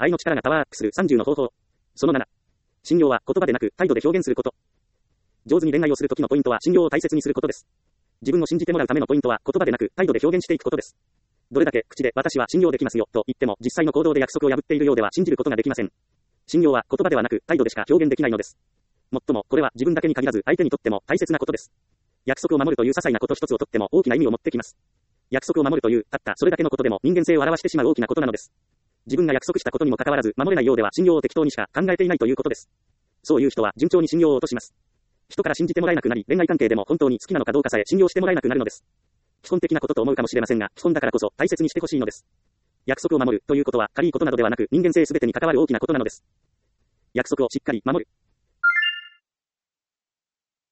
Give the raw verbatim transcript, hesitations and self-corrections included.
愛の力がパワーアップするさんじゅうの方法。そのなな。信用は言葉でなく態度で表現すること。上手に恋愛をするときのポイントは信用を大切にすることです。自分を信じてもらうためのポイントは言葉でなく態度で表現していくことです。どれだけ口で私は信用できますよと言っても実際の行動で約束を破っているようでは信じることができません。信用は言葉ではなく態度でしか表現できないのです。もっともこれは自分だけに限らず相手にとっても大切なことです。約束を守るという些細なこと一つをとっても大きな意味を持ってきます。約束を守るというたったそれだけのことでも人間性を表してしまう大きなことなのです。自分が約束したことにもかかわらず守れないようでは信用を適当にしか考えていないということです。そういう人は順調に信用を落とします。人から信じてもらえなくなり、恋愛関係でも本当に好きなのかどうかさえ信用してもらえなくなるのです。基本的なことと思うかもしれませんが、基本だからこそ大切にしてほしいのです。約束を守るということは軽いことなどではなく人間性すべてに関わる大きなことなのです。約束をしっかり守る。